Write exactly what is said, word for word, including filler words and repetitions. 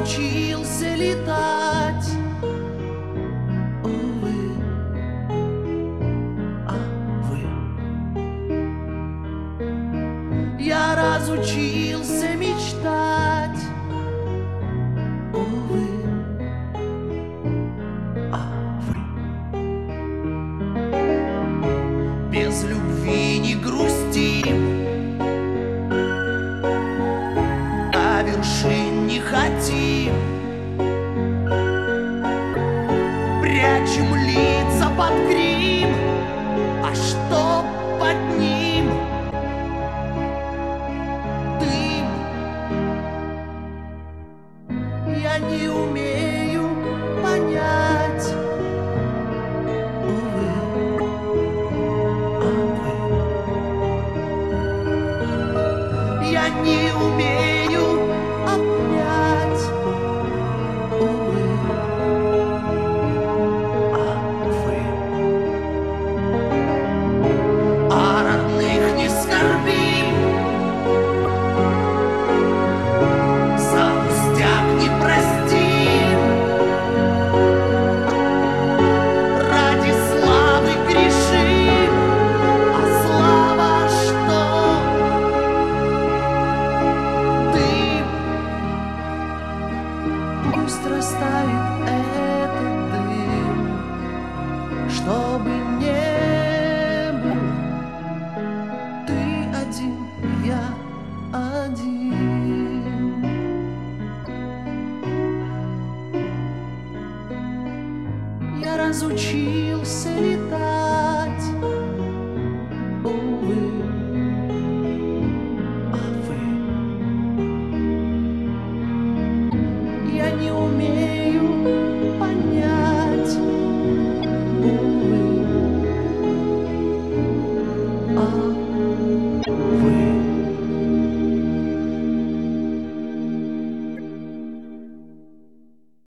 разучился летать. Увы, а вы. Я разучился мечтать. Увы, а вы. Без любви не грустим, а вершин не хотим. Прячем лица под грим, а что под ним? Дым. Я не умею понять. Увы, а вы. Я не умею обнять. Увы, а вы. О родных не скорбим, за пустяк не простим. Ради славы грешим, а слава что? Дым. Пусть растает этот дым, чтобы не был ты один, я один. Я разучился летать. Увы, а вы. Я не умею понять. Увы, а вы.